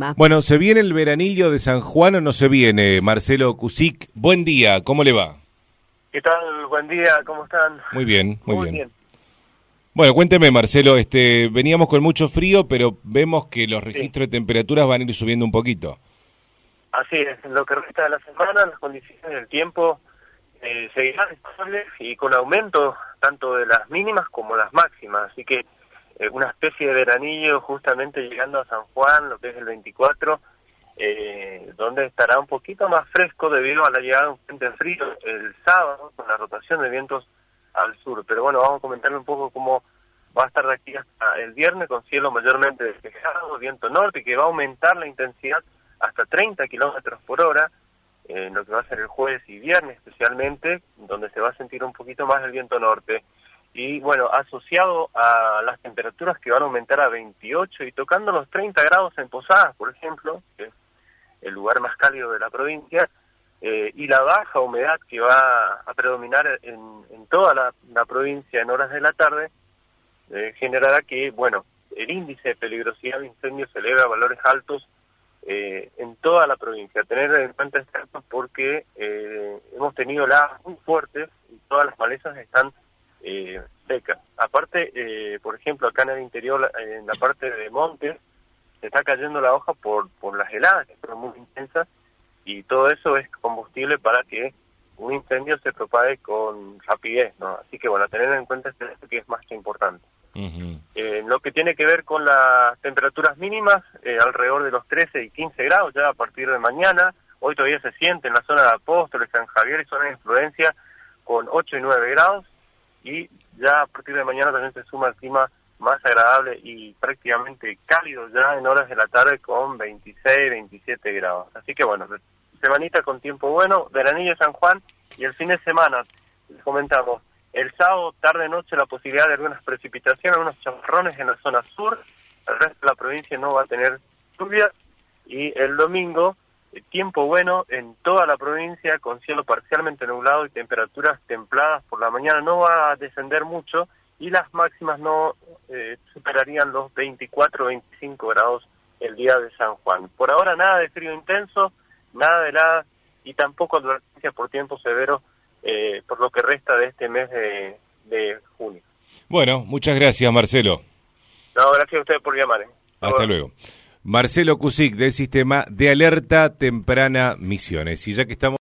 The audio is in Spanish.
misma. Bueno, ¿se viene el veranillo de San Juan o no se viene? Marcelo Cusic, buen día, ¿cómo le va? ¿Qué tal? Buen día, ¿cómo están? Muy bien, muy bien. Bueno, cuénteme, Marcelo, veníamos con mucho frío, pero vemos que los registros de temperaturas van a ir subiendo un poquito. Así es, en lo que resta de la semana, las condiciones del tiempo seguirán estables y con aumento tanto de las mínimas como las máximas, así que una especie de veranillo justamente llegando a San Juan, lo que es el 24, donde estará un poquito más fresco debido a la llegada de un frente frío el sábado con la rotación de vientos al sur. Pero bueno, vamos a comentarle un poco cómo va a estar de aquí hasta el viernes con cielo mayormente despejado, viento norte, que va a aumentar la intensidad hasta 30 kilómetros por hora, en lo que va a ser el jueves y viernes especialmente, donde se va a sentir un poquito más el viento norte. Y bueno, asociado a las temperaturas que van a aumentar a 28 y tocando los 30 grados en Posadas, por ejemplo, que es el lugar más cálido de la provincia, y la baja humedad que va a predominar en toda la provincia en horas de la tarde, generará que, bueno, el índice de peligrosidad de incendios se eleve a valores altos en toda la provincia. Tener en cuenta esto porque hemos tenido heladas muy fuertes y todas las malezas están secas. Aparte, por ejemplo, acá en el interior, en la parte de montes, se está cayendo la hoja por las heladas, que fueron muy intensas, y todo eso es combustible para que un incendio se propague con rapidez, ¿no? Así que, bueno, tener en cuenta esto que es más que importante. Lo que tiene que ver con las temperaturas mínimas, alrededor de los 13 y 15 grados ya a partir de mañana. Hoy todavía se siente en la zona de Apóstoles, San Javier y zona de influencia con 8 y 9 grados, y ya a partir de mañana también se suma el clima más agradable y prácticamente cálido ya en horas de la tarde con 26, 27 grados. Así que bueno, semanita con tiempo bueno, veranillo de San Juan, y el fin de semana, les comentamos, el sábado, tarde-noche, la posibilidad de algunas precipitaciones, algunos chaparrones en la zona sur, el resto de la provincia no va a tener lluvia, y el domingo, tiempo bueno en toda la provincia, con cielo parcialmente nublado y temperaturas templadas por la mañana, no va a descender mucho, y las máximas no superarían los 24 o 25 grados el día de San Juan. Por ahora nada de frío intenso, nada de helada, y tampoco advertencia por tiempo severo por lo que resta de este mes de junio. Bueno, muchas gracias, Marcelo. No, gracias a ustedes por llamar. Hasta luego. Marcelo Cusic, del Sistema de Alerta Temprana Misiones. Y ya que estamos